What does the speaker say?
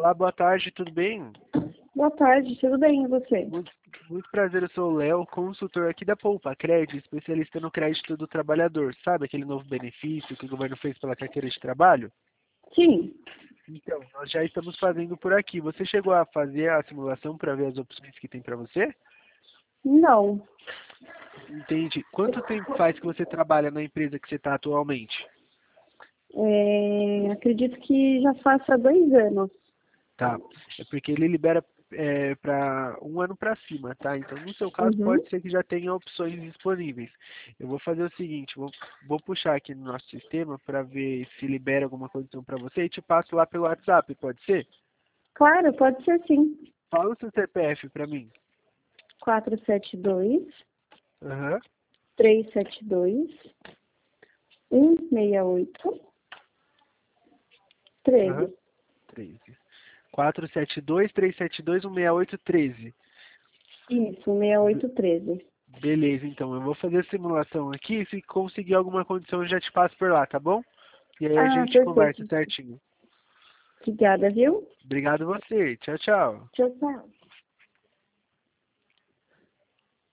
Olá, boa tarde, tudo bem? Boa tarde, tudo bem e você? Muito prazer, eu sou o Léo, consultor aqui da Poupa Crédito, especialista no crédito do trabalhador. Sabe aquele novo benefício que o governo fez pela carteira de trabalho? Sim, Então, nós já estamos fazendo por aqui. Você chegou a fazer a simulação para ver as opções que tem para você? não. Entende? Quanto tempo faz que você trabalha na empresa que você está atualmente? Acredito que já faça 2 anos. Tá. É porque ele libera para um ano para cima, tá? Então, no seu caso, Uhum. pode ser que já tenha opções disponíveis. Eu vou fazer o seguinte, vou puxar aqui no nosso sistema para ver se libera alguma condição para você e te passo lá pelo WhatsApp, pode ser? Claro, pode ser sim. Fala o seu CPF para mim. 472 Aham, 372 168 aham. 13. 13. 472-372-168-13. Isso, 6813. Beleza, então eu vou fazer a simulação aqui. Se conseguir alguma condição, eu já te passo por lá, tá bom? E aí a Ah, gente conversa perfeito. certinho. Obrigada, viu? Obrigado a você. Tchau, tchau. Tchau, tchau.